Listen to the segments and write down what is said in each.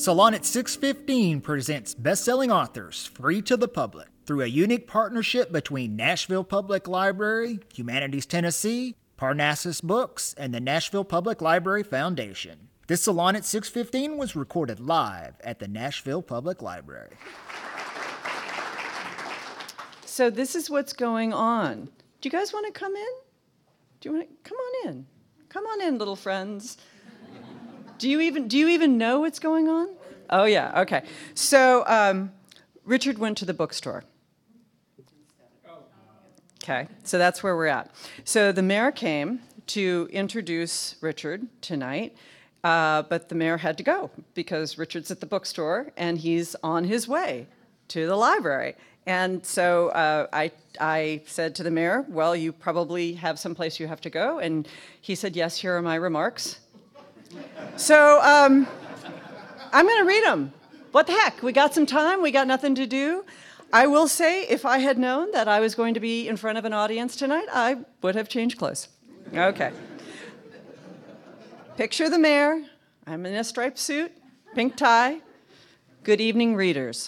Salon at 615 presents best-selling authors free to the public through a unique partnership between Nashville Public Library, Humanities Tennessee, Parnassus Books, and the Nashville Public Library Foundation. This Salon at 615 was recorded live at the Nashville Public Library. So this is what's going on. Do you guys want to come in? Do you want to come on in? Come on in, little friends. Do you even know what's going on? Oh yeah, okay. So Richard went to the bookstore. Okay, so that's where we're at. So the mayor came to introduce Richard tonight, but the mayor had to go because Richard's at the bookstore and he's on his way to the library. And so I said to the mayor, well, you probably have someplace you have to go. And he said, yes, here are my remarks. So I'm going to read them. What the heck? We got some time. We got nothing to do. I will say, if I had known that I was going to be in front of an audience tonight, I would have changed clothes. Okay. Picture the mayor. I'm in a striped suit, pink tie. Good evening, readers.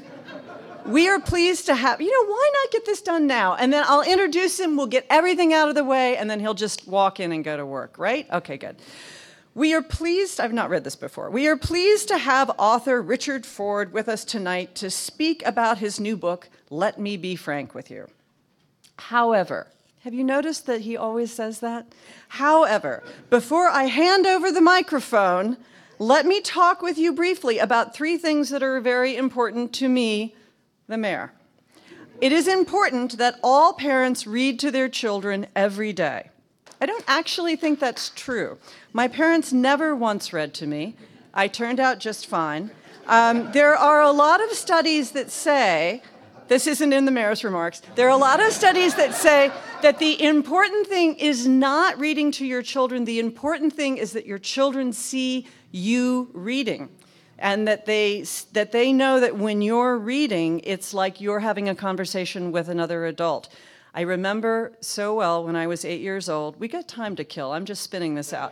We are pleased to have, why not get this done now? And then I'll introduce him, we'll get everything out of the way, and then he'll just walk in and go to work, right? Okay, good. We are pleased, I've not read this before, we are pleased to have author Richard Ford with us tonight to speak about his new book, Let Me Be Frank with You. However, have you noticed that he always says that? However, before I hand over the microphone, let me talk with you briefly about three things that are very important to me, the mayor. It is important that all parents read to their children every day. I don't actually think that's true. My parents never once read to me. I turned out just fine. There are a lot of studies that say, this isn't in the mayor's remarks, there are a lot of studies that say that the important thing is not reading to your children. The important thing is that your children see you reading. And that they know that when you're reading, it's like you're having a conversation with another adult. I remember so well when I was 8 years old. We got time to kill. I'm just spinning this out.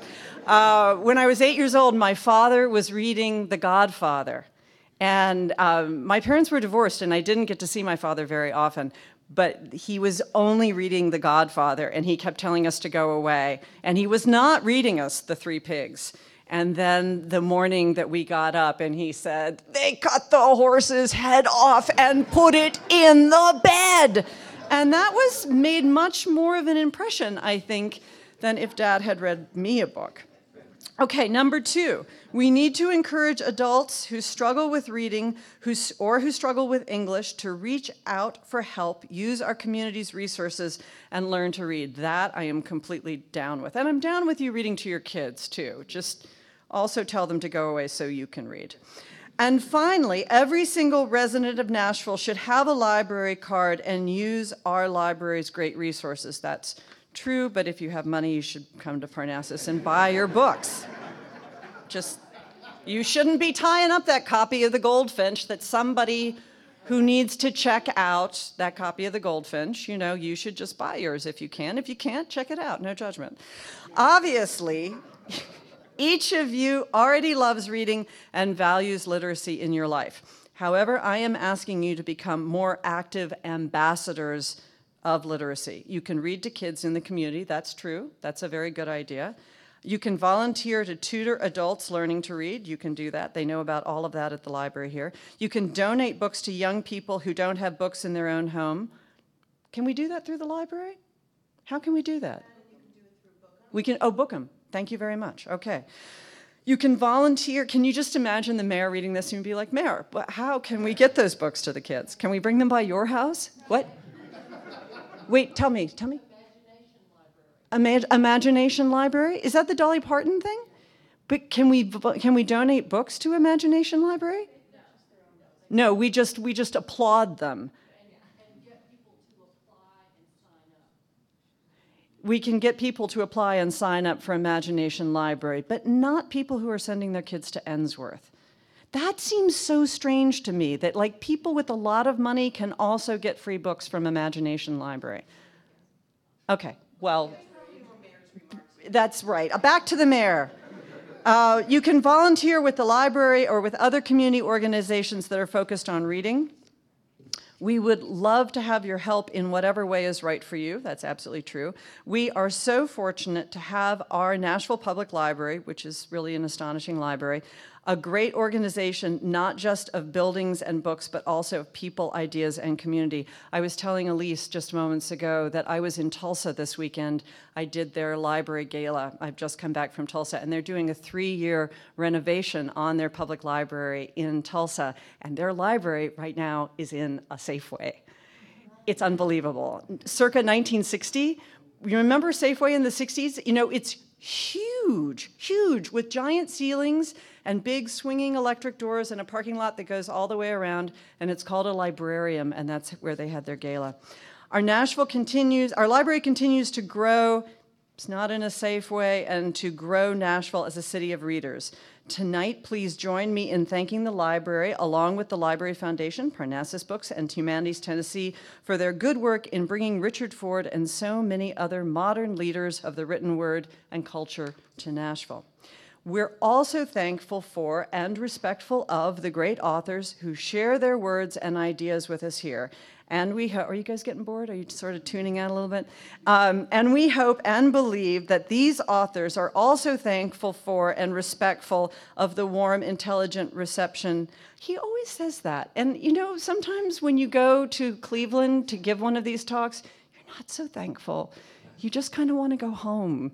When I was 8 years old, my father was reading The Godfather. And my parents were divorced, and I didn't get to see my father very often. But he was only reading The Godfather, and he kept telling us to go away. And he was not reading us The Three Pigs. And then the morning that we got up and he said, they cut the horse's head off and put it in the bed. And that was made much more of an impression, I think, than if Dad had read me a book. Okay, number two, we need to encourage adults who struggle with reading who struggle with English to reach out for help, use our community's resources, and learn to read. That I am completely down with. And I'm down with you reading to your kids, too. Just also tell them to go away so you can read. And finally, every single resident of Nashville should have a library card and use our library's great resources. That's true, but if you have money, you should come to Parnassus and buy your books. You shouldn't be tying up that copy of The Goldfinch that somebody who needs to check out that copy of The Goldfinch, you should just buy yours if you can. If you can't, check it out, no judgment. Obviously, each of you already loves reading and values literacy in your life. However, I am asking you to become more active ambassadors of literacy. You can read to kids in the community, that's true. That's a very good idea. You can volunteer to tutor adults learning to read. You can do that. They know about all of that at the library here. You can donate books to young people who don't have books in their own home. Can we do that through the library? How can we do that? We can, Bookham. Thank you very much. Okay. You can volunteer. Can you just imagine the mayor reading this and be like, Mayor, how can we get those books to the kids? Can we bring them by your house? What? Wait, tell me. Imagination Library? Is that the Dolly Parton thing? But can we donate books to Imagination Library? No, we just applaud them. We can get people to apply and sign up for Imagination Library, but not people who are sending their kids to Ensworth. That seems so strange to me, that people with a lot of money can also get free books from Imagination Library. Okay, well, that's right. Back to the mayor. You can volunteer with the library or with other community organizations that are focused on reading. We would love to have your help in whatever way is right for you. That's absolutely true. We are so fortunate to have our Nashville Public Library, which is really an astonishing library, a great organization, not just of buildings and books, but also of people, ideas, and community. I was telling Elise just moments ago that I was in Tulsa this weekend. I did their library gala. I've just come back from Tulsa, and they're doing a 3-year renovation on their public library in Tulsa, and their library right now is in a Safeway. It's unbelievable. Circa 1960, you remember Safeway in the 60s? You know, it's huge, huge, with giant ceilings and big swinging electric doors and a parking lot that goes all the way around, and it's called a librarium, and that's where they had their gala. Our library continues to grow, it's not in a safe way, and to grow Nashville as a city of readers. Tonight, please join me in thanking the library, along with the Library Foundation, Parnassus Books, and Humanities Tennessee, for their good work in bringing Richard Ford and so many other modern leaders of the written word and culture to Nashville. We're also thankful for and respectful of the great authors who share their words and ideas with us here. And are you guys getting bored? Are you sort of tuning out a little bit? And we hope and believe that these authors are also thankful for and respectful of the warm, intelligent reception. He always says that. And you know, sometimes when you go to Cleveland to give one of these talks, you're not so thankful. You just kind of want to go home.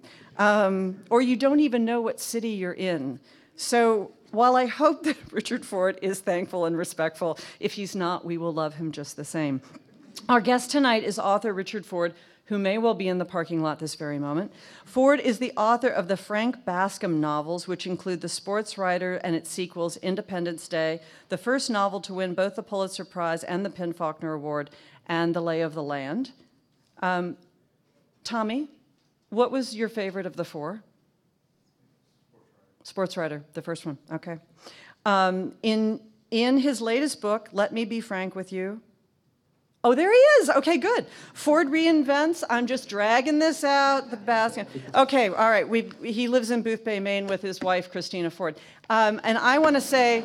Or you don't even know what city you're in. So while I hope that Richard Ford is thankful and respectful, if he's not, we will love him just the same. Our guest tonight is author Richard Ford, who may well be in the parking lot this very moment. Ford is the author of the Frank Bascom novels, which include The Sports Writer and its sequels, Independence Day, the first novel to win both the Pulitzer Prize and the PEN/Faulkner Award, and The Lay of the Land. Tommy, what was your favorite of the four? Sports Writer, the first one, okay. In his latest book, Let Me Be Frank with You. Oh, there he is, okay, good. Ford reinvents, I'm just dragging this out, the basket. Okay, all right, he lives in Boothbay, Maine with his wife, Christina Ford. And I want to say,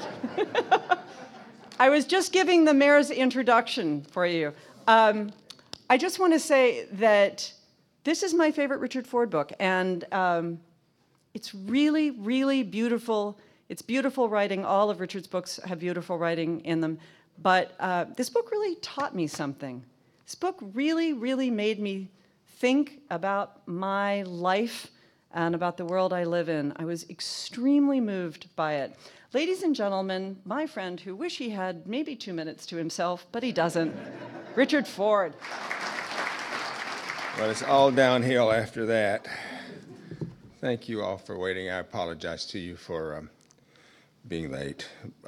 I was just giving the mayor's introduction for you. I just want to say that this is my favorite Richard Ford book, and it's really, really beautiful. It's beautiful writing. All of Richard's books have beautiful writing in them, but this book really taught me something. This book really, really made me think about my life and about the world I live in. I was extremely moved by it. Ladies and gentlemen, my friend who wish he had maybe 2 minutes to himself, but he doesn't, Richard Ford. Well, it's all downhill after that. Thank you all for waiting. I apologize to you for being late.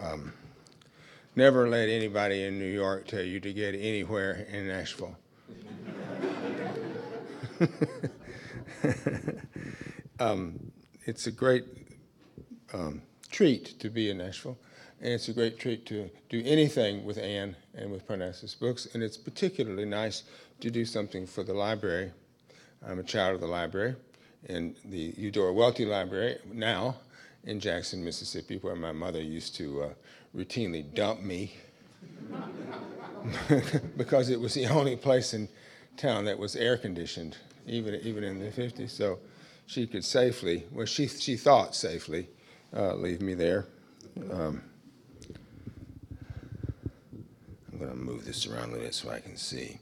Never let anybody in New York tell you to get anywhere in Nashville. It's a great treat to be in Nashville, and it's a great treat to do anything with Anne and with Parnassus Books, and it's particularly nice to do something for the library. I'm a child of the library, and the Eudora Welty Library, now in Jackson, Mississippi, where my mother used to routinely dump me because it was the only place in town that was air-conditioned, even in the 50s, so she could safely, well, she thought safely, leave me there. I'm going to move this around a little bit so I can see.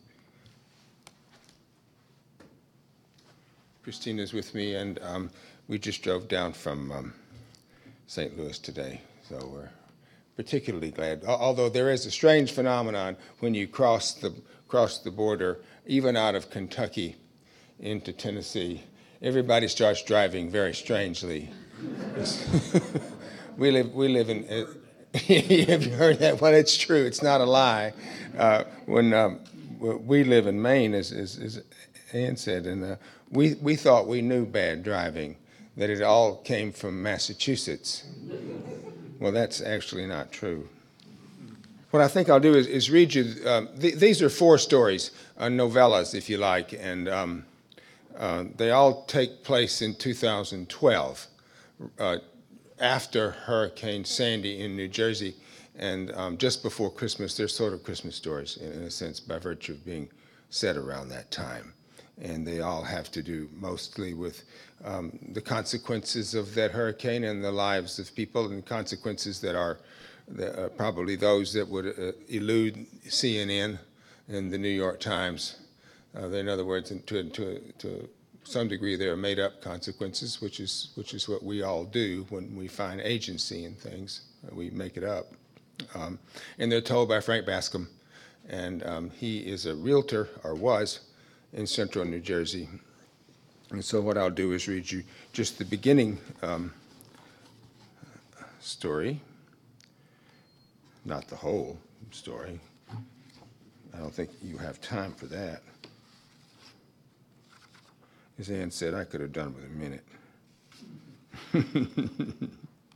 Christina's with me, and we just drove down from St. Louis today, so we're particularly glad. Although there is a strange phenomenon when you cross the border, even out of Kentucky into Tennessee. Everybody starts driving very strangely. we live in. Have you heard that? Well, it's true. It's not a lie. When we live in Maine, as Ann said, and we thought we knew bad driving, that it all came from Massachusetts. Well, that's actually not true. What I think I'll do is read you, these are 4 stories, novellas, if you like, and they all take place in 2012. after Hurricane Sandy in New Jersey, and just before Christmas. They're sort of Christmas stories in a sense by virtue of being set around that time. And they all have to do mostly with the consequences of that hurricane and the lives of people, and consequences that are probably those that would elude CNN and the New York Times. In other words, to some degree, they are made-up consequences, which is what we all do when we find agency in things. We make it up. And they're told by Frank Bascom, and he is a realtor, or was, in central New Jersey. And so what I'll do is read you just the beginning story, not the whole story. I don't think you have time for that. As Ann said, I could have done with a minute.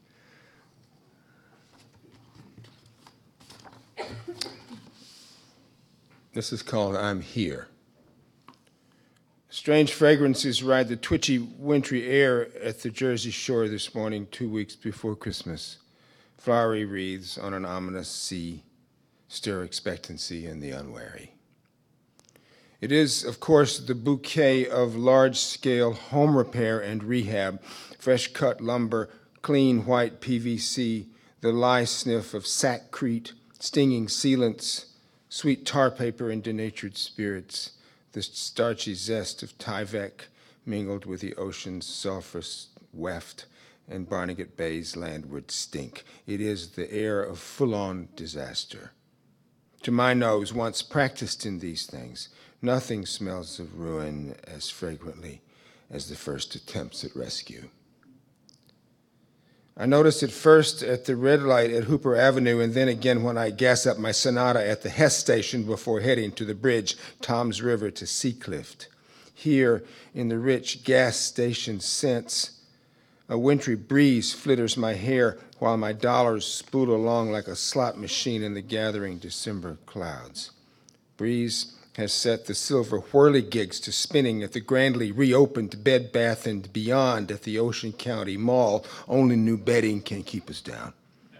This is called I'm Here. Strange fragrances ride the twitchy, wintry air at the Jersey shore this morning, 2 weeks before Christmas. Flowery wreaths on an ominous sea stir expectancy in the unwary. It is, of course, the bouquet of large-scale home repair and rehab, fresh-cut lumber, clean white PVC, the lye sniff of sackcrete, stinging sealants, sweet tar paper and denatured spirits, the starchy zest of Tyvek mingled with the ocean's sulphurous weft and Barnegat Bay's landward stink. It is the air of full-on disaster. To my nose, once practiced in these things, nothing smells of ruin as fragrantly as the first attempts at rescue. I noticed it first at the red light at Hooper Avenue, and then again when I gas up my Sonata at the Hess station before heading to the bridge, Toms River to Seacliff. Here, in the rich gas station scents, a wintry breeze flitters my hair while my dollars spool along like a slot machine in the gathering December clouds. Breeze has set the silver whirligigs to spinning at the grandly reopened Bed Bath & Beyond at the Ocean County Mall. Only new bedding can keep us down.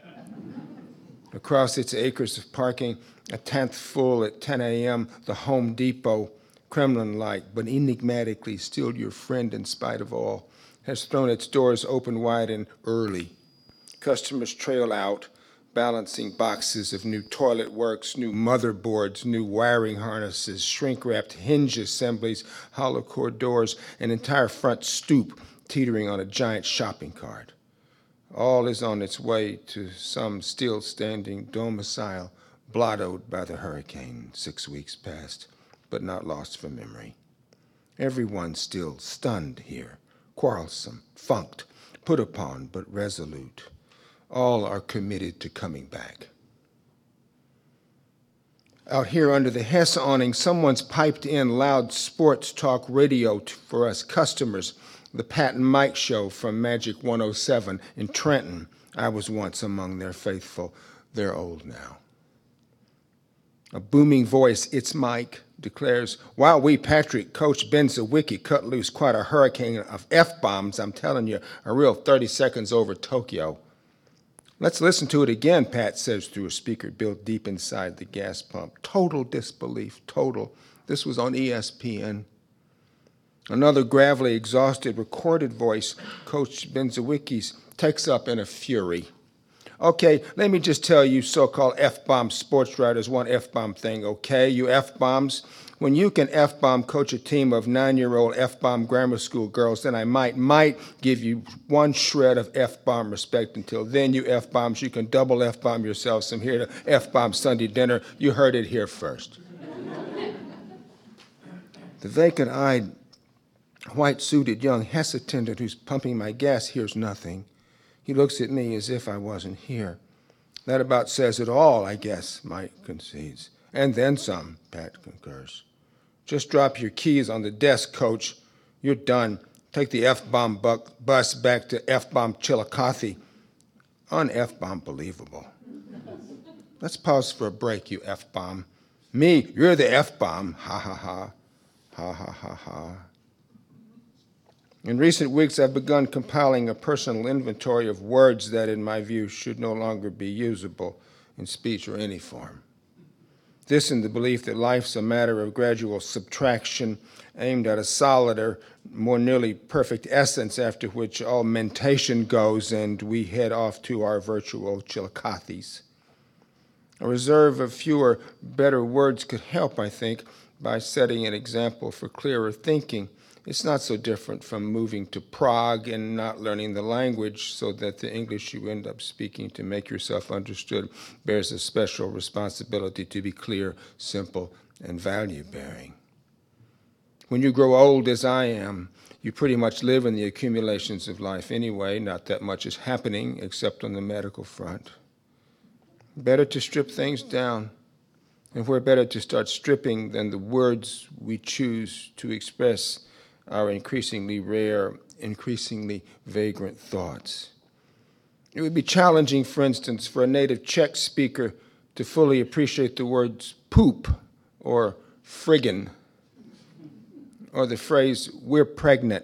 Across its acres of parking, a tenth full at 10 a.m., the Home Depot, Kremlin-like, but enigmatically still your friend in spite of all, has thrown its doors open wide and early. Customers trail out, balancing boxes of new toilet works, new motherboards, new wiring harnesses, shrink-wrapped hinge assemblies, hollow core doors, an entire front stoop teetering on a giant shopping cart. All is on its way to some still-standing domicile, blottoed by the hurricane 6 weeks past, but not lost from memory. Everyone still stunned here, quarrelsome, funked, put upon, but resolute. All are committed to coming back. Out here under the Hess awning, someone's piped in loud sports talk radio for us customers. The Pat and Mike show from Magic 107 in Trenton. I was once among their faithful. They're old now. A booming voice, it's Mike, declares, "Wow, we, Patrick, Coach Ben Zawicki cut loose quite a hurricane of F-bombs, I'm telling you, a real 30 seconds over Tokyo." "Let's listen to it again," Pat says through a speaker built deep inside the gas pump. Total disbelief, total. This was on ESPN. Another gravelly, exhausted, recorded voice, Coach Ben Zawicki's, takes up in a fury. "Okay, let me just tell you so-called F-bomb sports writers one F-bomb thing, okay? You F-bombs, when you can F-bomb coach a team of 9-year-old F-bomb grammar school girls, then I might give you one shred of F-bomb respect. Until then, you F-bombs, you can double F-bomb yourselves from here to F-bomb Sunday dinner. You heard it here first." The vacant-eyed, white-suited young Hess attendant who's pumping my gas hears nothing. He looks at me as if I wasn't here. "That about says it all, I guess," Mike concedes. "And then some," Pat concurs. "Just drop your keys on the desk, Coach. You're done. Take the F-bomb bus back to F-bomb Chillicothe." Un-F-bomb believable. "Let's pause for a break, you F-bomb." "Me, you're the F-bomb. Ha ha ha. Ha ha ha ha." In recent weeks, I've begun compiling a personal inventory of words that, in my view, should no longer be usable in speech or any form. This in the belief that life's a matter of gradual subtraction aimed at a solider, more nearly perfect essence, after which all mentation goes and we head off to our virtual Chillicoths. A reserve of fewer, better words could help, I think, by setting an example for clearer thinking. It's not so different from moving to Prague and not learning the language so that the English you end up speaking to make yourself understood bears a special responsibility to be clear, simple, and value-bearing. When you grow old, as I am, you pretty much live in the accumulations of life anyway. Not that much is happening except on the medical front. Better to strip things down, and where better to start stripping than the words we choose to express our increasingly rare, increasingly vagrant thoughts. It would be challenging, for instance, for a native Czech speaker to fully appreciate the words poop or friggin', or the phrase, we're pregnant,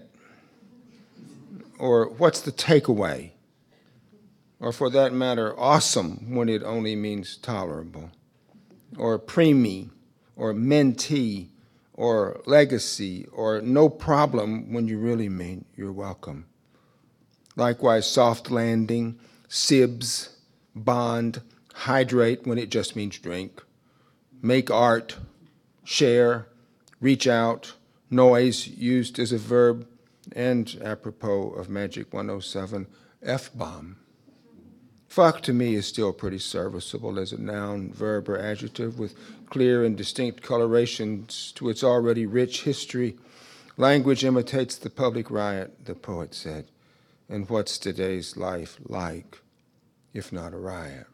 or what's the takeaway, or for that matter, awesome when it only means tolerable, or preemie, or mentee, or legacy, or no problem when you really mean you're welcome. Likewise, soft landing, sibs, bond, hydrate when it just means drink, make art, share, reach out, noise used as a verb, and apropos of Magic 107, F-bomb. Fuck to me is still pretty serviceable as a noun, verb, or adjective with clear and distinct colorations to its already rich history. Language imitates the public riot, the poet said. And what's today's life like, if not a riot?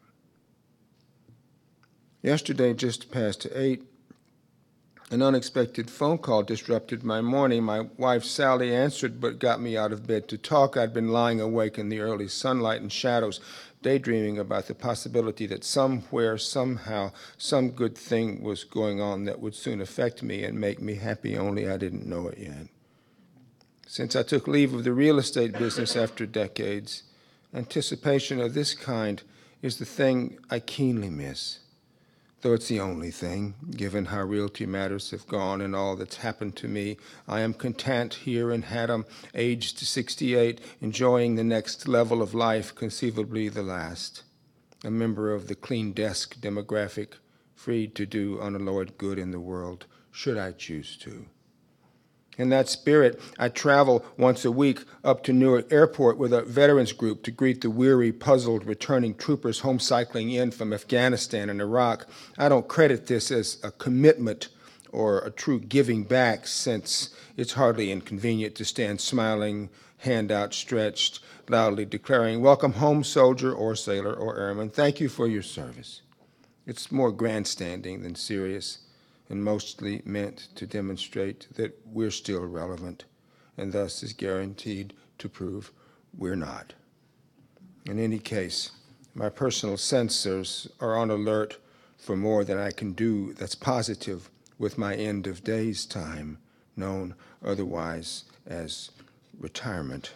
Yesterday, just past 8, an unexpected phone call disrupted my morning. My wife, Sally, answered but got me out of bed to talk. I'd been lying awake in the early sunlight and shadows, daydreaming about the possibility that somewhere, somehow, some good thing was going on that would soon affect me and make me happy, only I didn't know it yet. Since I took leave of the real estate business after decades, anticipation of this kind is the thing I keenly miss. Though it's the only thing, given how realty matters have gone and all that's happened to me, I am content here in Haddam, aged 68, enjoying the next level of life, conceivably the last. A member of the clean desk demographic, free to do unalloyed good in the world, should I choose to. In that spirit, I travel once a week up to Newark Airport with a veterans group to greet the weary, puzzled, returning troopers home cycling in from Afghanistan and Iraq. I don't credit this as a commitment or a true giving back, since it's hardly inconvenient to stand smiling, hand outstretched, loudly declaring, "Welcome home, soldier or sailor or airman. Thank you for your service." It's more grandstanding than serious, and mostly meant to demonstrate that we're still relevant, and thus is guaranteed to prove we're not. In any case, my personal sensors are on alert for more than I can do that's positive with my end of days time, known otherwise as retirement.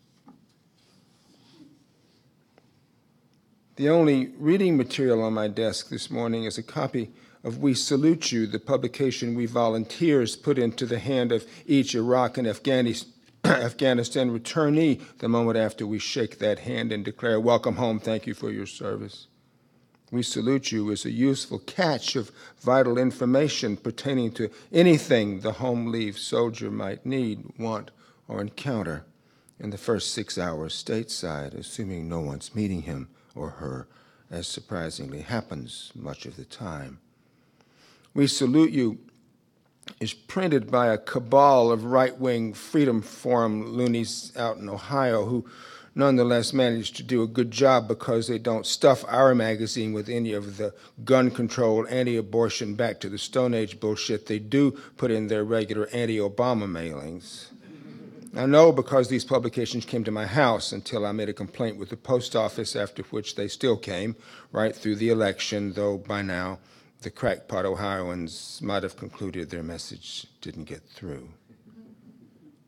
The only reading material on my desk this morning is a copy of We Salute You, the publication we volunteers put into the hand of each Iraq and Afghanistan returnee the moment after we shake that hand and declare, "Welcome home, thank you for your service." We Salute You is a useful catch of vital information pertaining to anything the home leave soldier might need, want, or encounter in the first 6 hours stateside, assuming no one's meeting him or her, as surprisingly happens much of the time. We Salute You is printed by a cabal of right-wing Freedom Forum loonies out in Ohio who nonetheless managed to do a good job because they don't stuff our magazine with any of the gun control, anti-abortion, back to the Stone Age bullshit they do put in their regular anti-Obama mailings. I know because these publications came to my house until I made a complaint with the post office, after which they still came right through the election, though by now the crackpot Ohioans might have concluded their message didn't get through.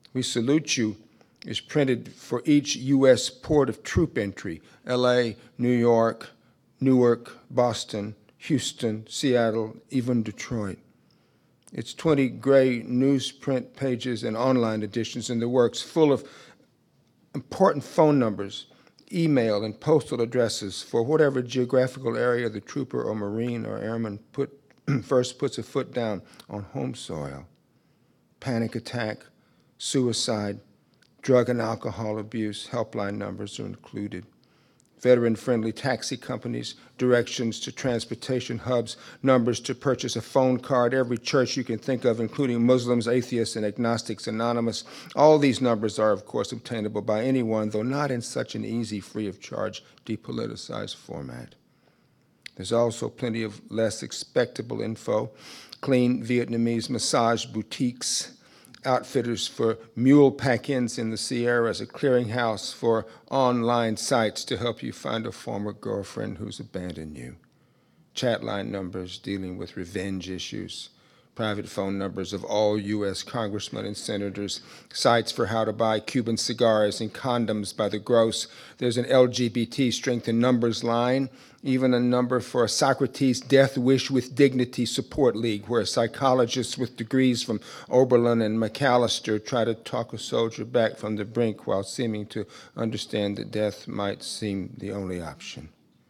We salute you is printed for each U.S. port of troop entry, L.A., New York, Newark, Boston, Houston, Seattle, even Detroit. It's 20 gray newsprint pages and online editions in the works, full of important phone numbers, email, and postal addresses for whatever geographical area the trooper or Marine or airman first puts a foot down on home soil. Panic attack, suicide, drug and alcohol abuse helpline numbers are included. Veteran-friendly taxi companies, directions to transportation hubs, numbers to purchase a phone card, every church you can think of, including Muslims, atheists, and agnostics anonymous. All these numbers are, of course, obtainable by anyone, though not in such an easy, free-of-charge, depoliticized format. There's also plenty of less expectable info, clean Vietnamese massage boutiques, outfitters for mule pack-ins in the Sierras, a clearinghouse for online sites to help you find a former girlfriend who's abandoned you, chat line numbers dealing with revenge issues, private phone numbers of all U.S. congressmen and senators, sites for how to buy Cuban cigars and condoms by the gross. There's an LGBT strength in numbers line, even a number for a Socrates Death Wish with Dignity Support League, where psychologists with degrees from Oberlin and McAllister try to talk a soldier back from the brink while seeming to understand that death might seem the only option.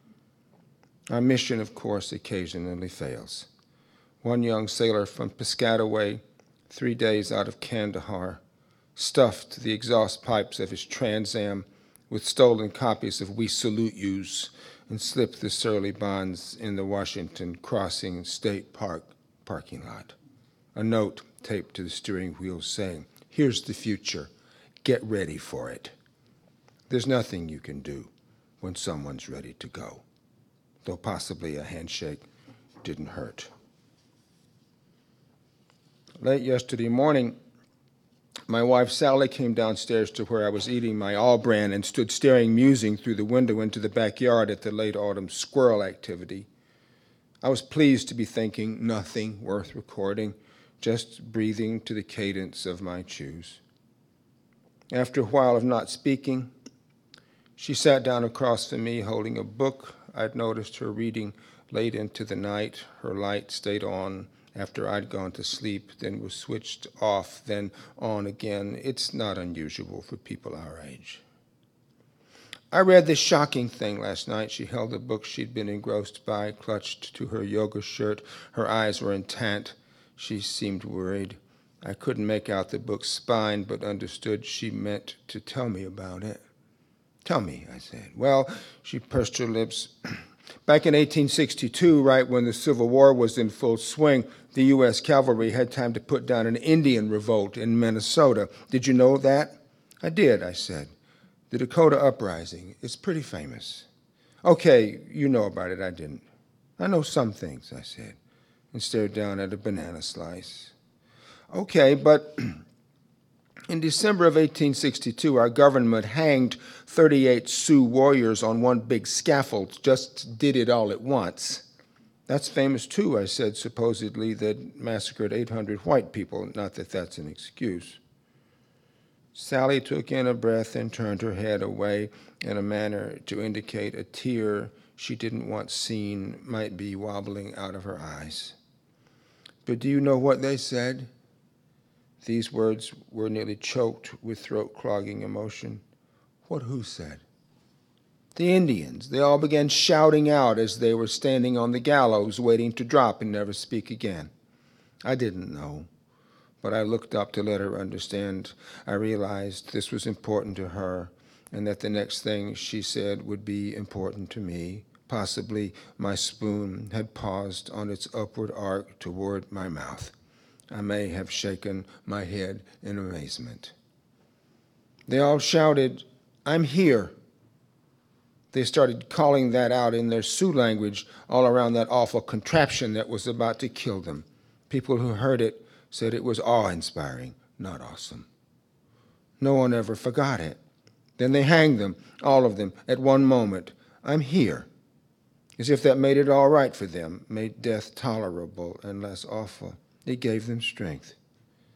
Our mission, of course, occasionally fails. One young sailor from Piscataway, 3 days out of Kandahar, stuffed the exhaust pipes of his Trans Am with stolen copies of We Salute Yous and slipped the surly bonds in the Washington Crossing State Park parking lot. A note taped to the steering wheel saying, "Here's the future. Get ready for it." There's nothing you can do when someone's ready to go, though possibly a handshake didn't hurt. Late yesterday morning, my wife Sally came downstairs to where I was eating my all-bran and stood staring musing through the window into the backyard at the late autumn squirrel activity. I was pleased to be thinking nothing worth recording, just breathing to the cadence of my chews. After a while of not speaking, she sat down across from me holding a book I'd noticed her reading late into the night. Her light stayed on after I'd gone to sleep, then was switched off, then on again. It's not unusual for people our age. I read this shocking thing last night. She held a book she'd been engrossed by, clutched to her yoga shirt. Her eyes were intent. She seemed worried. I couldn't make out the book's spine, but understood she meant to tell me about it. "Tell me," I said. "Well," she pursed her lips. "Back in 1862, right when the Civil War was in full swing, the U.S. cavalry had time to put down an Indian revolt in Minnesota. Did you know that?" "I did," I said. "The Dakota Uprising. It's pretty famous." "Okay, you know about it. I didn't." "I know some things," I said, and stared down at a banana slice. "Okay, but in December of 1862, our government hanged 38 Sioux warriors on one big scaffold, just did it all at once." "That's famous too," I said, "supposedly that massacred 800 white people, not that that's an excuse." Sally took in a breath and turned her head away in a manner to indicate a tear she didn't want seen might be wobbling out of her eyes. "But do you know what they said?" These words were nearly choked with throat-clogging emotion. "What who said?" "The Indians. They all began shouting out as they were standing on the gallows waiting to drop and never speak again." I didn't know, but I looked up to let her understand. I realized this was important to her and that the next thing she said would be important to me. Possibly my spoon had paused on its upward arc toward my mouth. I may have shaken my head in amazement. They all shouted, "I'm here." They started calling that out in their Sioux language all around that awful contraption that was about to kill them. People who heard it said it was awe-inspiring, not awesome. No one ever forgot it. Then they hanged them, all of them, at one moment. "I'm here." As if that made it all right for them, made death tolerable and less awful. It gave them strength.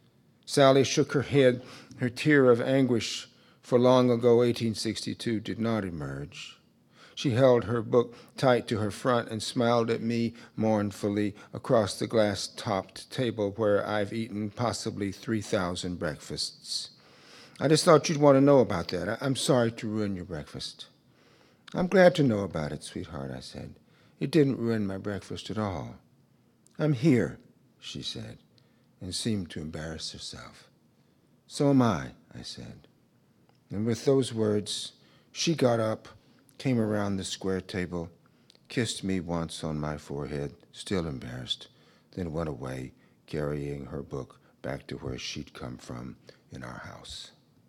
Sally shook her head. Her tear of anguish for long ago 1862 did not emerge. She held her book tight to her front and smiled at me mournfully across the glass-topped table where I've eaten possibly 3,000 breakfasts. I just thought you'd want to know about that. I'm sorry to ruin your breakfast. I'm glad to know about it, sweetheart, I said. It didn't ruin my breakfast at all. I'm here, she said, and seemed to embarrass herself. So am I said. And with those words, she got up, came around the square table, kissed me once on my forehead, still embarrassed, then went away, carrying her book back to where she'd come from in our house.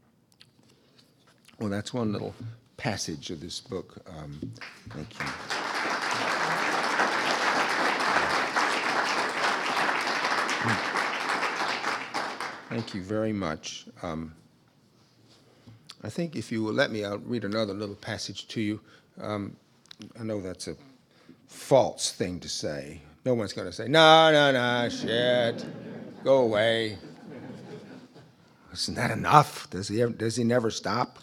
Well, that's one little passage of this book. Thank you. Thank you very much. I think if you will let me, I'll read another little passage to you. I know that's a false thing to say. No one's going to say, no, shit, go away. Isn't that enough? Does he never stop?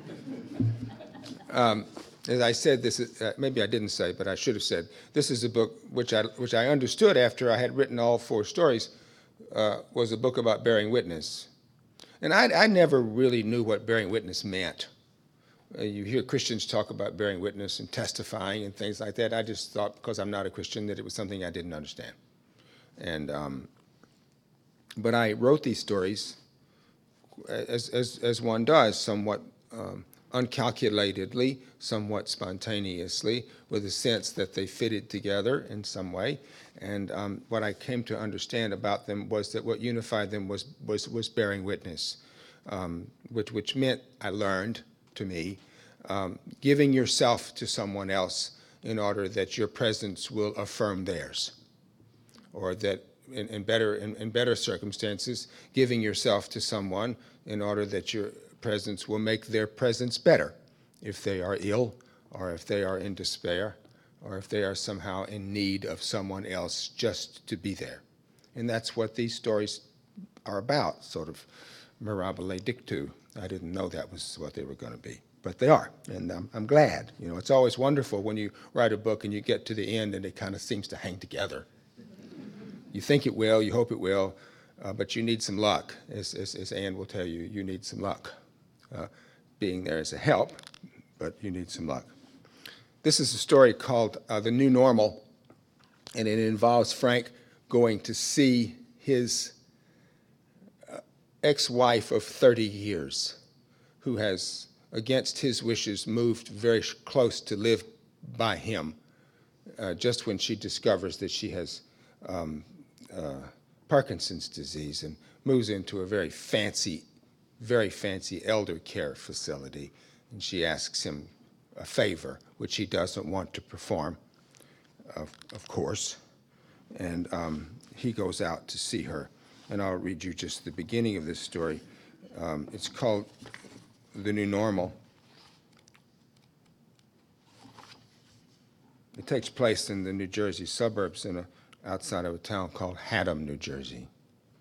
As I said, this is, maybe I didn't say, but I should have said, this is a book which I understood after I had written all 4 stories, was a book about bearing witness. And I never really knew what bearing witness meant. You hear Christians talk about bearing witness and testifying and things like that. I just thought, because I'm not a Christian, that it was something I didn't understand. And but I wrote these stories as one does, somewhat uncalculatedly, somewhat spontaneously, with a sense that they fitted together in some way. And what I came to understand about them was that what unified them was bearing witness, which meant, I learned to me, giving yourself to someone else in order that your presence will affirm theirs, or that in better circumstances, giving yourself to someone in order that your presence will make their presence better if they are ill, or if they are in despair, or if they are somehow in need of someone else just to be there. And that's what these stories are about, sort of mirabile dictu. I didn't know that was what they were going to be, but they are, and I'm glad. You know, it's always wonderful when you write a book and you get to the end and it kind of seems to hang together. You think it will, you hope it will, but you need some luck. As Anne will tell you, you need some luck. Being there is a help, but you need some luck. This is a story called The New Normal, and it involves Frank going to see his ex-wife of 30 years, who has, against his wishes, moved very close to live by him, just when she discovers that she has Parkinson's disease, and moves into a very fancy elder care facility. And she asks him a favor, which he doesn't want to perform, of course. And he goes out to see her. And I'll read you just the beginning of this story. It's called The New Normal. It takes place in the New Jersey suburbs outside of a town called Haddam, New Jersey,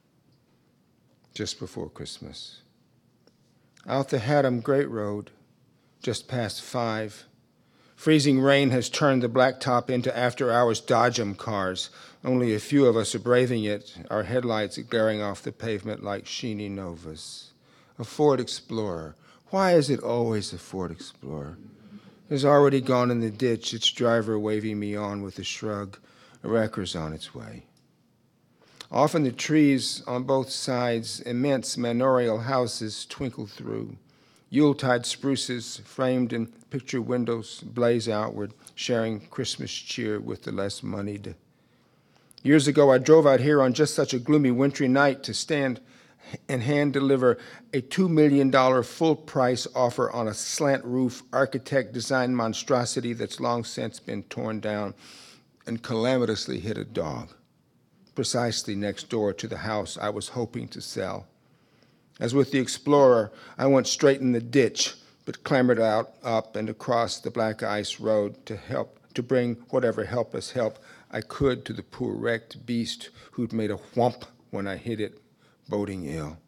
just before Christmas. Out the Haddam Great Road, just past 5, freezing rain has turned the blacktop into after-hours Dodgem cars. Only a few of us are braving it, our headlights glaring off the pavement like Sheeny Novas. A Ford Explorer. Why is it always a Ford Explorer? Has already gone in the ditch, its driver waving me on with a shrug. A wrecker's on its way. Often the trees on both sides, immense manorial houses, twinkle through. Yuletide spruces, framed in picture windows, blaze outward, sharing Christmas cheer with the less moneyed. Years ago, I drove out here on just such a gloomy wintry night to stand and hand-deliver a $2 million full-price offer on a slant-roof, architect-designed monstrosity that's long since been torn down and calamitously hit a dog, precisely next door to the house I was hoping to sell. As with the Explorer, I went straight in the ditch, but clambered out, up, and across the black ice road to bring whatever help I could to the poor wrecked beast who'd made a whump when I hit it, boding ill.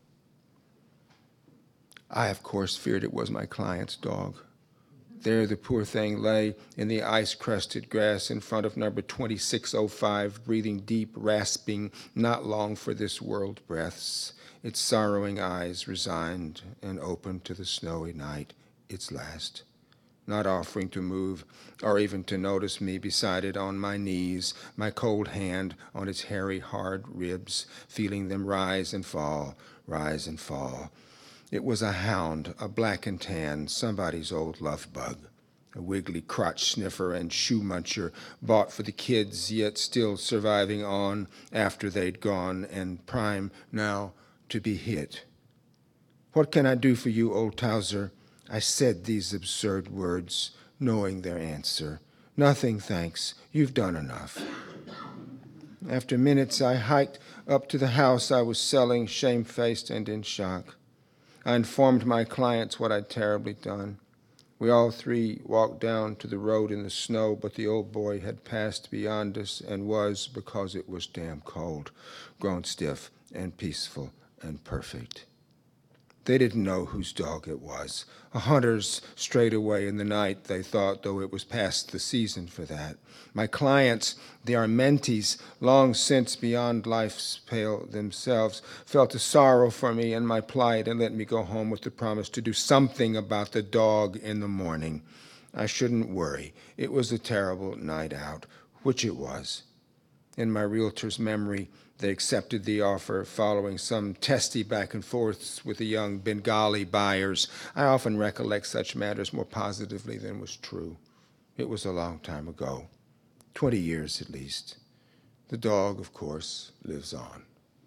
I, of course, feared it was my client's dog. There the poor thing lay in the ice-crusted grass in front of number 2605, breathing deep, rasping, not long for this world breaths, its sorrowing eyes resigned and open to the snowy night, its last, not offering to move or even to notice me beside it on my knees, my cold hand on its hairy, hard ribs, feeling them rise and fall, rise and fall. It was a hound, a black and tan, somebody's old love bug, a wiggly crotch sniffer and shoe muncher, bought for the kids, yet still surviving on after they'd gone, and prime now to be hit. What can I do for you, old Towser? I said these absurd words, knowing their answer. Nothing, thanks. You've done enough. After minutes, I hiked up to the house I was selling, shamefaced and in shock. I informed my clients what I'd terribly done. We all three walked down to the road in the snow, but the old boy had passed beyond us and was, because it was damn cold, grown stiff and peaceful and perfect. They didn't know whose dog it was. A hunter's strayed away in the night, they thought, though it was past the season for that. My clients, the Armentis, long since beyond life's pale themselves, felt a sorrow for me and my plight and let me go home with the promise to do something about the dog in the morning. I shouldn't worry. It was a terrible night out, which it was. In my realtor's memory, they accepted the offer following some testy back and forths with the young Bengali buyers. I often recollect such matters more positively than was true. It was a long time ago, 20 years at least. The dog, of course, lives on.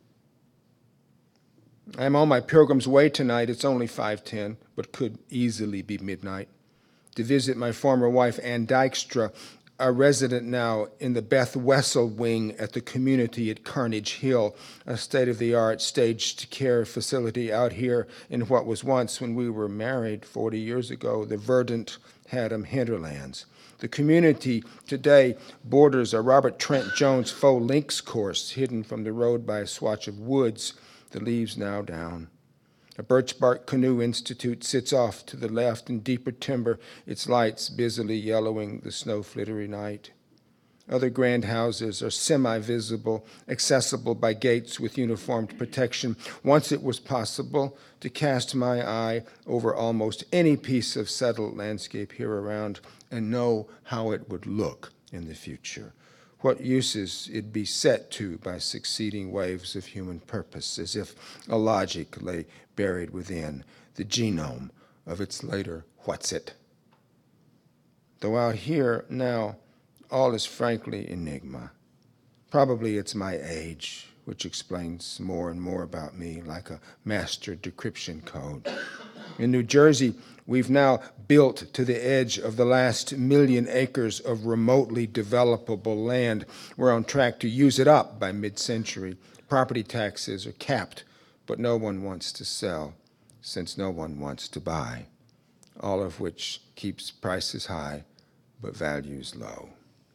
I am on my pilgrim's way tonight. It's only 5:10, but could easily be midnight, to visit my former wife, Ann Dykstra, a resident now in the Beth Wessel wing at the community at Carnage Hill, a state-of-the-art staged care facility out here in what was once, when we were married 40 years ago, the verdant Haddam hinterlands. The community today borders a Robert Trent Jones faux links course hidden from the road by a swatch of woods, the leaves now down. A birch bark canoe institute sits off to the left in deeper timber, its lights busily yellowing the snow-flittery night. Other grand houses are semi-visible, accessible by gates with uniformed protection. Once it was possible to cast my eye over almost any piece of settled landscape here around and know how it would look in the future, what uses it'd be set to by succeeding waves of human purpose, as if a logic lay buried within the genome of its later what's-it. Though out here now, all is frankly enigma. Probably it's my age, which explains more and more about me, like a master decryption code. In New Jersey, we've now built to the edge of the last 1 million acres of remotely developable land. We're on track to use it up by mid-century. Property taxes are capped, but no one wants to sell, since no one wants to buy, all of which keeps prices high, but values low.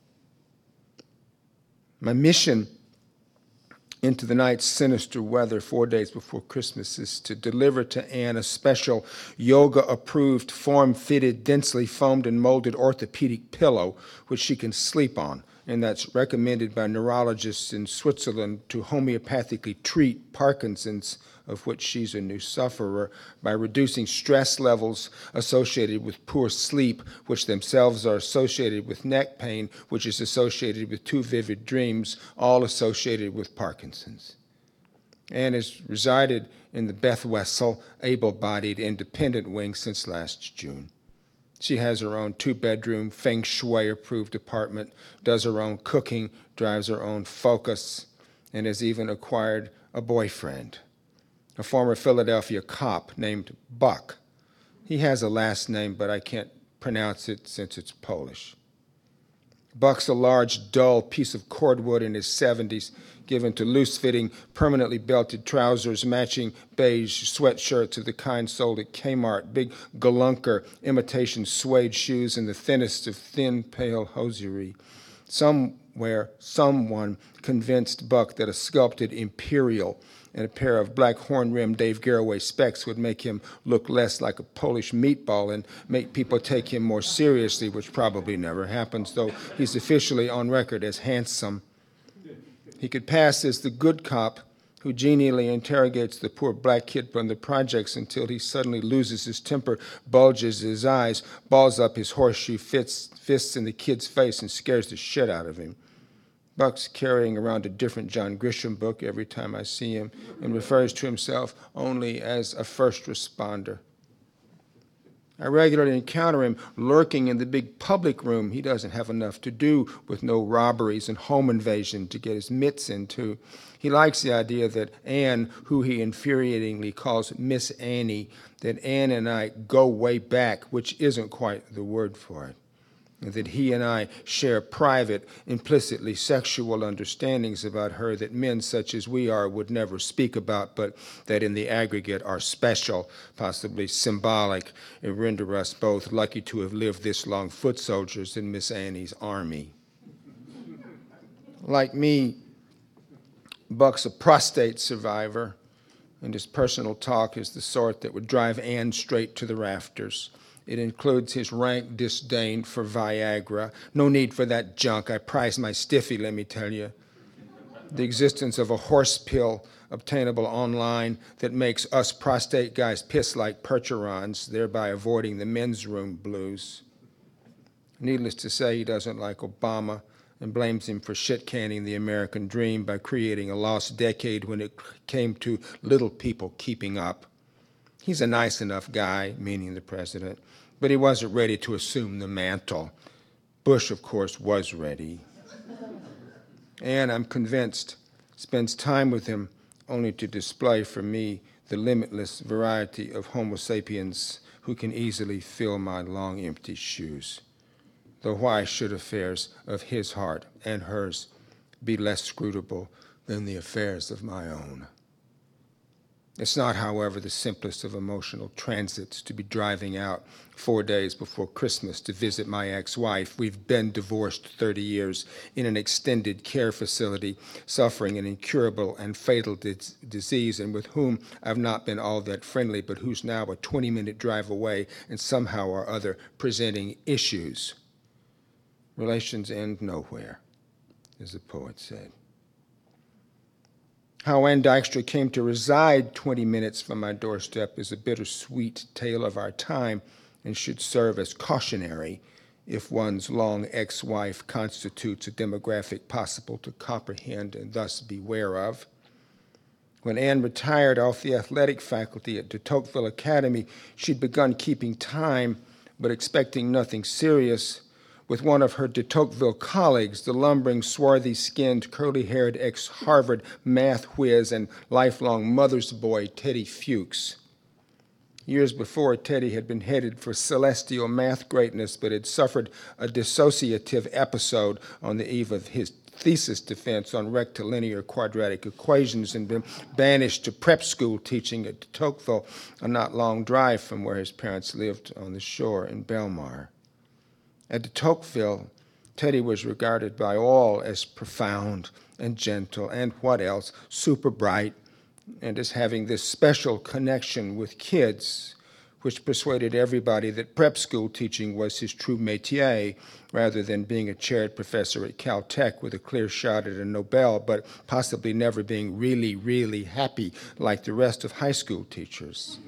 My mission into the night's sinister weather 4 days before Christmas is to deliver to Anne a special yoga-approved, form-fitted, densely foamed and molded orthopedic pillow which she can sleep on, and that's recommended by neurologists in Switzerland to homeopathically treat Parkinson's, of which she's a new sufferer, by reducing stress levels associated with poor sleep, which themselves are associated with neck pain, which is associated with too vivid dreams, all associated with Parkinson's. Anne has resided in the Beth Wessel, able-bodied, independent wing since last June. She has her own 2-bedroom, feng shui-approved apartment, does her own cooking, drives her own Focus, and has even acquired a boyfriend, a former Philadelphia cop named Buck. He has a last name, but I can't pronounce it since it's Polish. Buck's a large, dull piece of cordwood in his 70s, given to loose-fitting, permanently belted trousers, matching beige sweatshirts of the kind sold at Kmart, big galunker imitation suede shoes, and the thinnest of thin, pale hosiery. Somewhere, someone convinced Buck that a sculpted imperial and a pair of black horn-rimmed Dave Garroway specs would make him look less like a Polish meatball and make people take him more seriously, which probably never happens, though he's officially on record as handsome. He could pass as the good cop who genially interrogates the poor black kid from the projects until he suddenly loses his temper, bulges his eyes, balls up his horseshoe fists in the kid's face, and scares the shit out of him. Buck's carrying around a different John Grisham book every time I see him and refers to himself only as a first responder. I regularly encounter him lurking in the big public room he doesn't have enough to do with no robberies and home invasion to get his mitts into. He likes the idea that Anne, who he infuriatingly calls Miss Annie, that Anne and I go way back, which isn't quite the word for it, and that he and I share private, implicitly sexual understandings about her that men such as we are would never speak about, but that in the aggregate are special, possibly symbolic, and render us both lucky to have lived this long foot soldiers in Miss Annie's army. Like me, Buck's a prostate survivor, and his personal talk is the sort that would drive Anne straight to the rafters. It includes his rank disdain for Viagra. No need for that junk. I prize my stiffy, let me tell you. The existence of a horse pill obtainable online that makes us prostate guys piss like percherons, thereby avoiding the men's room blues. Needless to say, he doesn't like Obama and blames him for shit-canning the American dream by creating a lost decade when it came to little people keeping up. He's a nice enough guy, meaning the president, but he wasn't ready to assume the mantle. Bush, of course, was ready. And I'm convinced, spends time with him only to display for me the limitless variety of Homo sapiens who can easily fill my long, empty shoes. Though why should affairs of his heart and hers be less scrutable than the affairs of my own? It's not, however, the simplest of emotional transits to be driving out 4 days before Christmas to visit my ex-wife. We've been divorced 30 years in an extended care facility, suffering an incurable and fatal disease, and with whom I've not been all that friendly, but who's now a 20-minute drive away and somehow or other presenting issues. Relations end nowhere, as the poet said. How Anne Dykstra came to reside 20 minutes from my doorstep is a bittersweet tale of our time and should serve as cautionary if one's long ex-wife constitutes a demographic possible to comprehend and thus beware of. When Anne retired off the athletic faculty at de Tocqueville Academy, she'd begun keeping time, but expecting nothing serious, with one of her de Tocqueville colleagues, the lumbering, swarthy-skinned, curly-haired ex-Harvard math whiz and lifelong mother's boy, Teddy Fuchs. Years before, Teddy had been headed for celestial math greatness, but had suffered a dissociative episode on the eve of his thesis defense on rectilinear quadratic equations and been banished to prep school teaching at de Tocqueville, a not long drive from where his parents lived on the shore in Belmar. At de Tocqueville, Teddy was regarded by all as profound and gentle and, what else, super bright, and as having this special connection with kids, which persuaded everybody that prep school teaching was his true métier, rather than being a chaired professor at Caltech with a clear shot at a Nobel, but possibly never being really, really happy like the rest of high school teachers.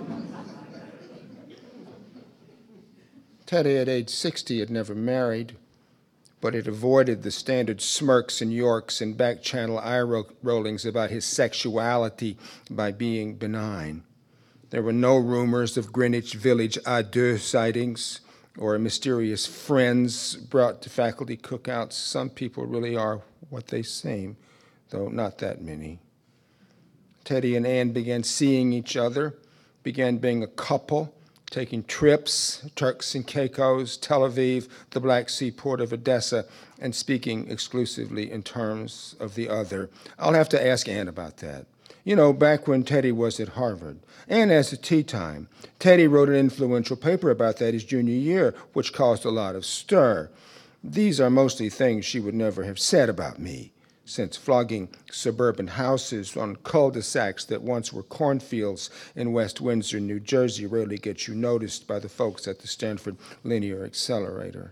Teddy, at age 60, had never married, but had avoided the standard smirks and yorks and back-channel eye-rollings about his sexuality by being benign. There were no rumors of Greenwich Village à deux sightings or mysterious friends brought to faculty cookouts. Some people really are what they seem, though not that many. Teddy and Anne began seeing each other, began being a couple, taking trips, Turks and Caicos, Tel Aviv, the Black Sea port of Odessa, and speaking exclusively in terms of the other. I'll have to ask Anne about that. You know, back when Teddy was at Harvard, and as a tea time, Teddy wrote an influential paper about that his junior year, which caused a lot of stir. These are mostly things she would never have said about me, since flogging suburban houses on cul-de-sacs that once were cornfields in West Windsor, New Jersey, rarely gets you noticed by the folks at the Stanford Linear Accelerator.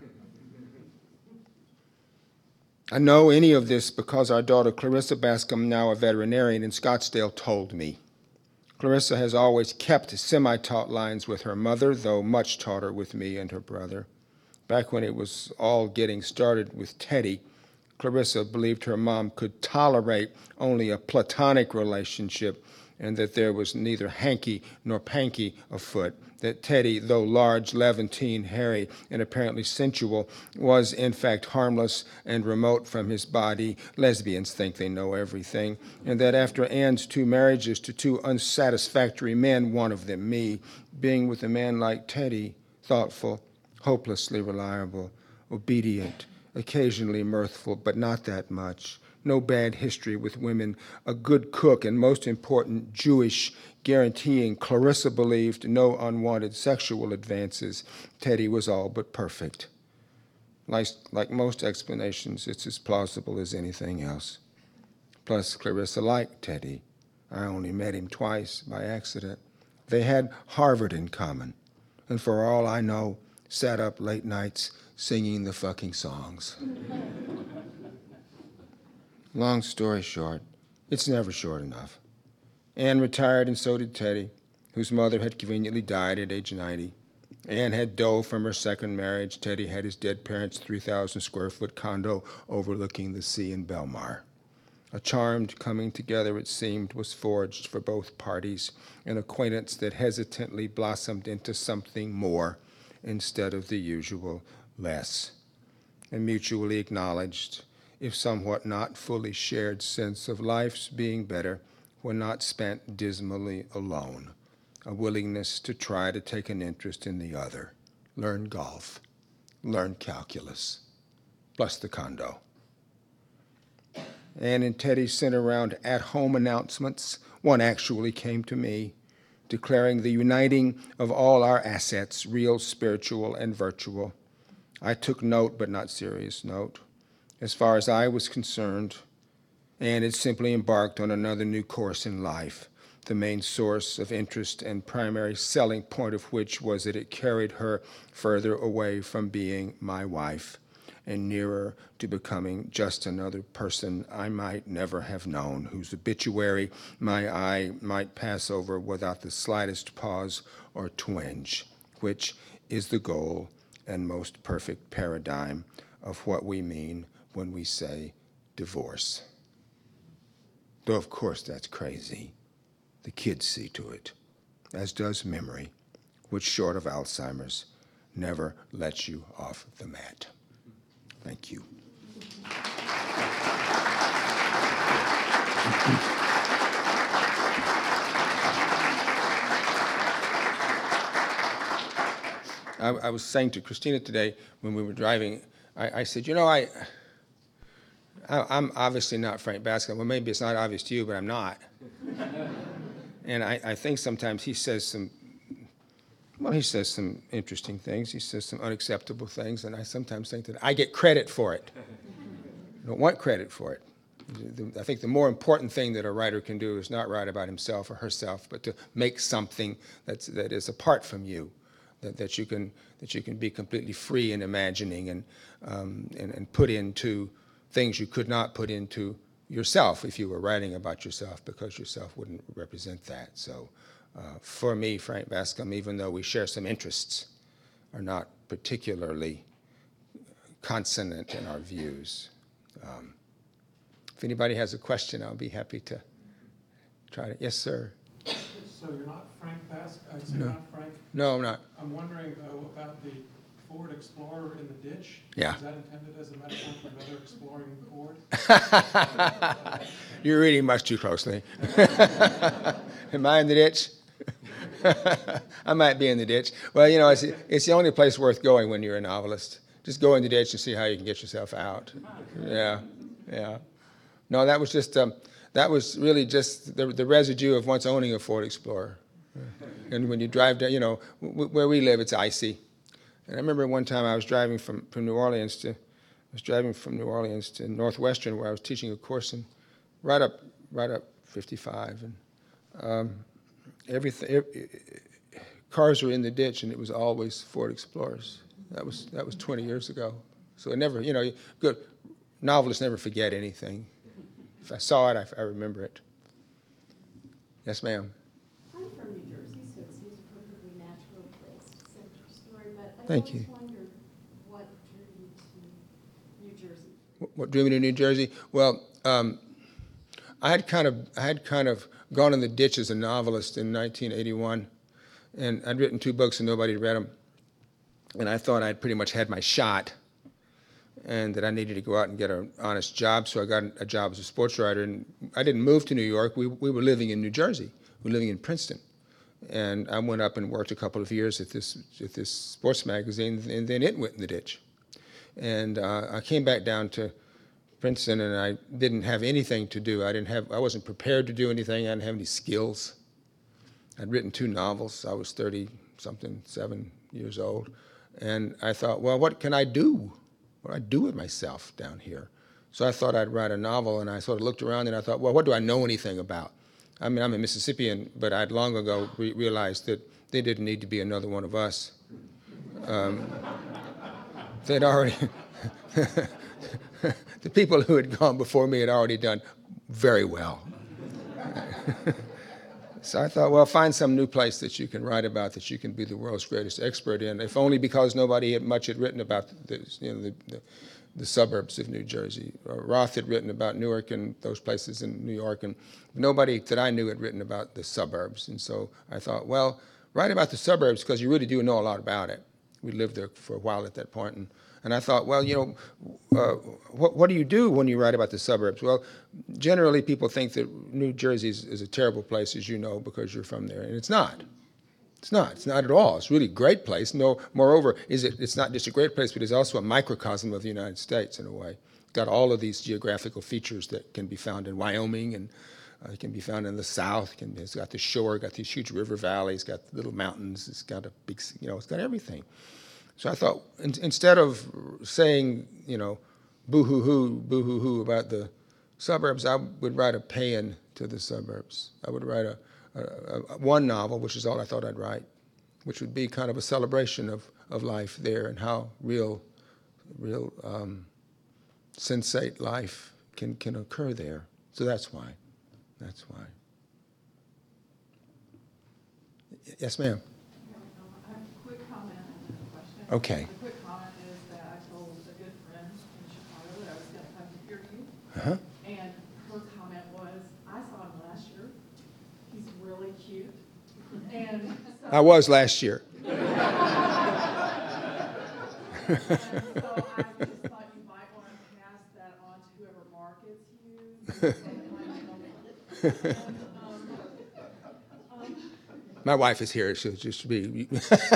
I know any of this because our daughter Clarissa Bascom, now a veterinarian in Scottsdale, told me. Clarissa has always kept semi-taut lines with her mother, though much tauter with me and her brother. Back when it was all getting started with Teddy, Clarissa believed her mom could tolerate only a platonic relationship and that there was neither hanky nor panky afoot, that Teddy, though large, Levantine, hairy, and apparently sensual, was in fact harmless and remote from his body. Lesbians think they know everything. And that after Ann's 2 marriages to 2 unsatisfactory men, one of them me, being with a man like Teddy, thoughtful, hopelessly reliable, obedient, occasionally mirthful, but not that much, no bad history with women, a good cook, and most important, Jewish, guaranteeing Clarissa believed no unwanted sexual advances. Teddy was all but perfect. Like most explanations, it's as plausible as anything else. Plus, Clarissa liked Teddy. I only met him twice by accident. They had Harvard in common, and for all I know, sat up late nights singing the fucking songs. Long story short, it's never short enough. Ann retired and so did Teddy, whose mother had conveniently died at age 90. Ann had dough from her second marriage. Teddy had his dead parents' 3,000 square foot condo overlooking the sea in Belmar. A charmed coming together, it seemed, was forged for both parties, an acquaintance that hesitantly blossomed into something more instead of the usual less, a mutually acknowledged, if somewhat not fully shared sense of life's being better when not spent dismally alone, a willingness to try to take an interest in the other, learn golf, learn calculus, plus the condo. Ann and Teddy sent around at-home announcements. One actually came to me, declaring the uniting of all our assets, real, spiritual, and virtual. I took note, but not serious note. As far as I was concerned, Ann had simply embarked on another new course in life, the main source of interest and primary selling point of which was that it carried her further away from being my wife and nearer to becoming just another person I might never have known, whose obituary my eye might pass over without the slightest pause or twinge, which is the goal and most perfect paradigm of what we mean when we say divorce. Though, of course, that's crazy. The kids see to it, as does memory, which, short of Alzheimer's, never lets you off the mat. Thank you. I was saying to Christina today when we were driving, I said, you know, I'm obviously not Frank Bascom. Well, maybe it's not obvious to you, but I'm not. And I think sometimes he says some interesting things. He says some unacceptable things, and I sometimes think that I get credit for it. I don't want credit for it. I think the more important thing that a writer can do is not write about himself or herself, but to make something that is apart from you, that you can be completely free in imagining and put into things you could not put into yourself if you were writing about yourself, because yourself wouldn't represent that. So for me, Frank Bascom, even though we share some interests, are not particularly consonant in our views. If anybody has a question, I'll be happy to try to. Yes, sir. So you're not Frank Bascom? No. Not Frank? No, I'm not. I'm wondering about the Ford Explorer in the ditch. Yeah. Is that intended as a metaphor for another exploring Ford? You're reading much too closely. Am I in the ditch? I might be in the ditch. Well, you know, it's the only place worth going when you're a novelist. Just go in the ditch and see how you can get yourself out. Yeah. No, that was really just the residue of once owning a Ford Explorer. And when you drive down, you know, where we live, it's icy. And I remember one time I was driving from New Orleans to was driving from New Orleans to Northwestern, where I was teaching a course, and right up 55, and everything. Cars were in the ditch, and it was always Ford Explorers. That was 20 years ago. So it never, good novelists never forget anything. If I saw it, I remember it. Yes, ma'am. I'm from New Jersey, so it seems a perfectly natural place to center your story, but I Thank always you. wondered what drew you to New Jersey. What drew me to New Jersey? Well, I had kind of gone in the ditch as a novelist in 1981, and I'd written 2 books and nobody had read them, and I thought I'd pretty much had my shot, and that I needed to go out and get an honest job. So I got a job as a sports writer, and I didn't move to New York. We were living in New Jersey. We were living in Princeton, and I went up and worked a couple of years at this sports magazine, and then it went in the ditch. And I came back down to Princeton, and I didn't have anything to do. I wasn't prepared to do anything. I didn't have any skills. I'd written 2 novels. I was 30-something, 7 years old, and I thought, well, what can I do? What do I do with myself down here? So I thought I'd write a novel, and I sort of looked around, and I thought, well, what do I know anything about? I mean, I'm a Mississippian, but I'd long ago realized that there didn't need to be another one of us. They'd already, the people who had gone before me had already done very well. So I thought, well, find some new place that you can write about, that you can be the world's greatest expert in, if only because nobody had written about the suburbs of New Jersey. Roth had written about Newark and those places in New York, and nobody that I knew had written about the suburbs. And so I thought, well, write about the suburbs because you really do know a lot about it. We lived there for a while at that point, and I thought, well, what do you do when you write about the suburbs? Well, generally people think that New Jersey is a terrible place, as you know, because you're from there, and it's not. It's not. It's not at all. It's really a great place. No, moreover, it's not just a great place, but it's also a microcosm of the United States in a way. It's got all of these geographical features that can be found in Wyoming, and it can be found in the South. It's got the shore, got these huge river valleys, got little mountains. It's got a big, it's got everything. So I thought, instead of saying, boo-hoo-hoo about the suburbs, I would write a paean to the suburbs. I would write one novel, which is all I thought I'd write, which would be kind of a celebration of life there and how real sensate life can occur there. So that's why. That's why. Yes, ma'am. I have a quick comment and a question. Okay. The quick comment is that I told a good friend in Chicago that I was going to come to hear you. Uh-huh. And her comment was, I saw him last year. He's really cute. And so, I was last year. and so I just thought you might want to pass that on to whoever markets you. My wife is here. She'll just be. We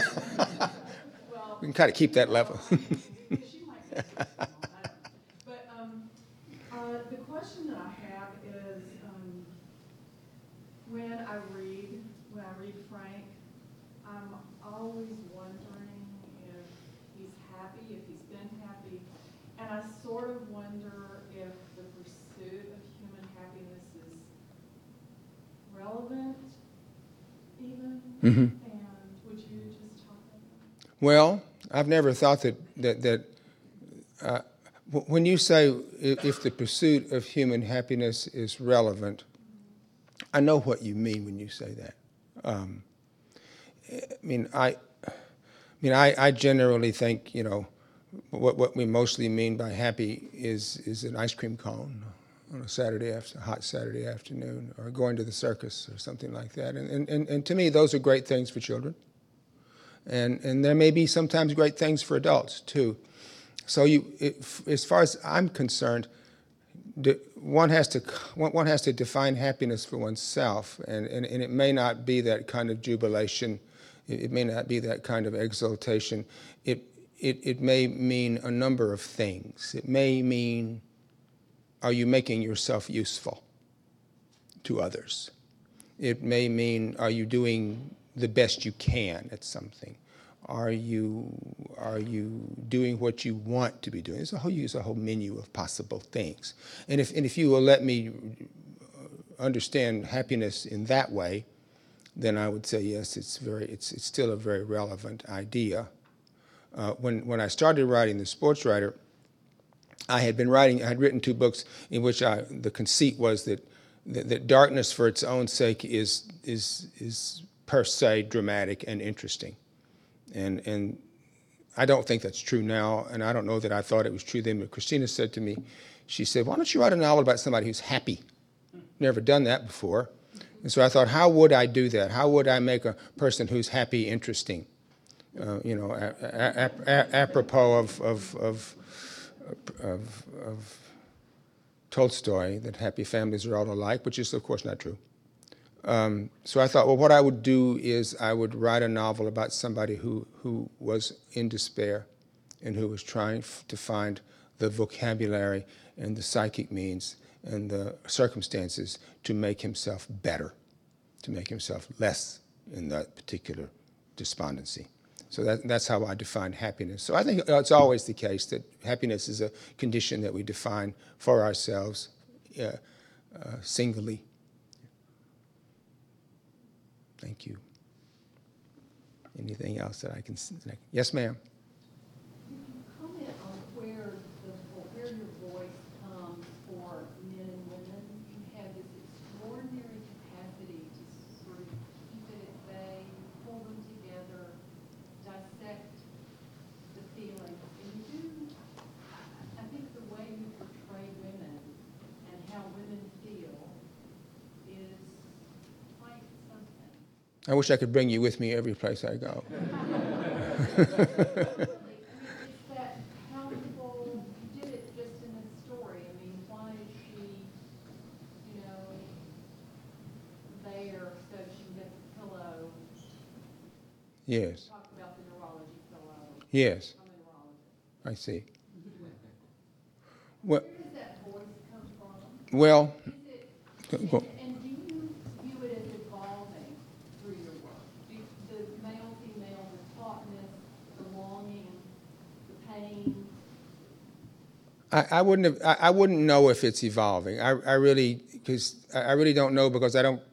can kind of keep that level. She might say something on that. But the question that I have is, when I read Frank, I'm always wondering if he's happy, if he's been happy, and I sort of wonder if the pursuit of human happiness is relevant, even. Mm-hmm. And would you just talk about that? Well, I've never thought that when you say if the pursuit of human happiness is relevant, I know what you mean when you say that. I generally think, what we mostly mean by happy is an ice cream cone on a hot Saturday afternoon, or going to the circus or something like that. And to me, those are great things for children. And there may be sometimes great things for adults too. So as far as I'm concerned, one has to define happiness for oneself, and it may not be that kind of jubilation. It may not be that kind of exaltation. It may mean a number of things. It may mean, are you making yourself useful to others? It may mean, are you doing the best you can at something? Are you doing what you want to be doing? There's a whole menu of possible things. And if you will let me understand happiness in that way, then I would say yes, it's still a very relevant idea. When I started writing The Sports Writer, I had written 2 books in which the conceit was that darkness for its own sake is per se dramatic and interesting. And I don't think that's true now, and I don't know that I thought it was true then, but Christina said to me, she said, why don't you write a novel about somebody who's happy? Never done that before. And so I thought, how would I do that? How would I make a person who's happy interesting? Apropos of Tolstoy, that happy families are all alike, which is, of course, not true. So I thought, well, what I would do is I would write a novel about somebody who was in despair and who was trying to find the vocabulary and the psychic means and the circumstances to make himself better, to make himself less in that particular despondency. So that's how I define happiness. So I think it's always the case that happiness is a condition that we define for ourselves singly. Thank you. Anything else that I can say? Yes, ma'am. Comment on where your voice comes for men and women. You have this extraordinary capacity to sort of keep it at bay, pull them together, dissect the feelings. And you do, I think the way you portray women and how women feel is quite something. I wish I could bring you with me every place I go. It's that powerful, you did it just in a story. I mean, why is she, there so she can get the pillow? Yes. Talk about the neurology pillow. Yes. I'm a neurologist. I see. Well, Where does that voice come from? well, Is it, go. and do you view it as evolving through your work? The male, female, the tautness, the longing, the pain? I wouldn't know if it's evolving. I really don't know, because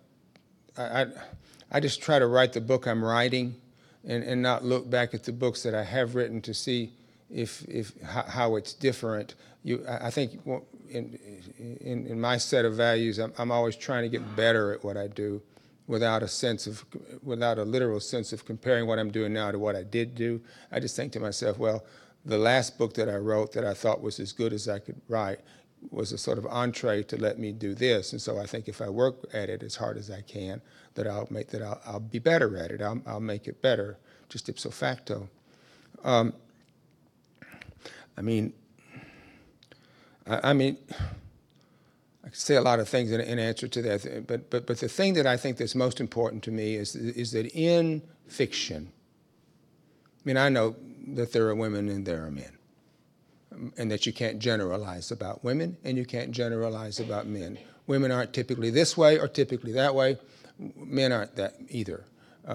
I just try to write the book I'm writing and not look back at the books that I have written to see how it's different. I think in my set of values, I'm always trying to get better at what I do, without a literal sense of comparing what I'm doing now to what I did do. I just think to myself, well, the last book that I wrote that I thought was as good as I could write was a sort of entree to let me do this. And so I think if I work at it as hard as I can, that I'll be better at it. I'll make it better, just ipso facto. I mean, I could say a lot of things in answer to that, but the thing that I think that's most important to me is that in fiction, I mean, I know that there are women and there are men, and that you can't generalize about women and you can't generalize about men. Women aren't typically this way or typically that way. Men aren't that either.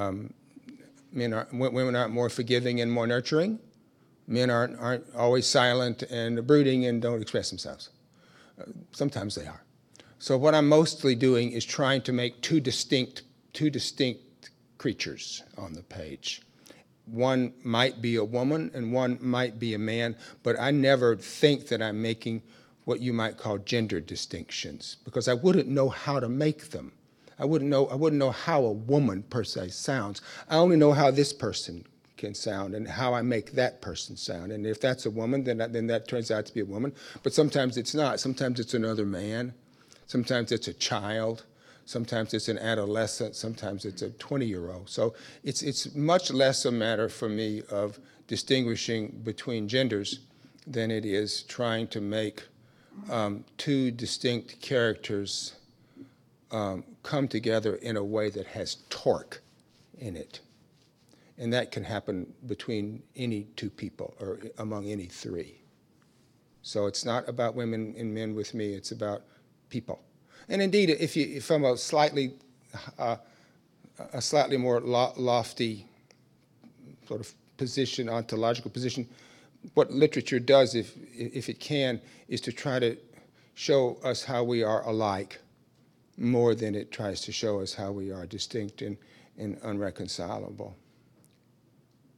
Women aren't more forgiving and more nurturing. Men aren't always silent and brooding and don't express themselves. Sometimes they are. So what I'm mostly doing is trying to make two distinct creatures on the page. One might be a woman and one might be a man, but I never think that I'm making what you might call gender distinctions, because I wouldn't know how to make them. I wouldn't know how a woman per se sounds. I only know how this person can sound and how I make that person sound. And if that's a woman, then that turns out to be a woman. But sometimes it's not. Sometimes it's another man. Sometimes it's a child. Sometimes it's an adolescent. Sometimes it's a 20-year-old. So it's much less a matter for me of distinguishing between genders than it is trying to make two distinct characters come together in a way that has torque in it. And that can happen between any two people or among any three. So it's not about women and men with me, it's about people. And indeed, if I'm a slightly more lofty sort of position, ontological position. What literature does, if it can, is to try to show us how we are alike more than it tries to show us how we are distinct and unreconcilable.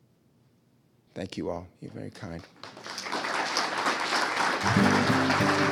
Thank you all. You're very kind.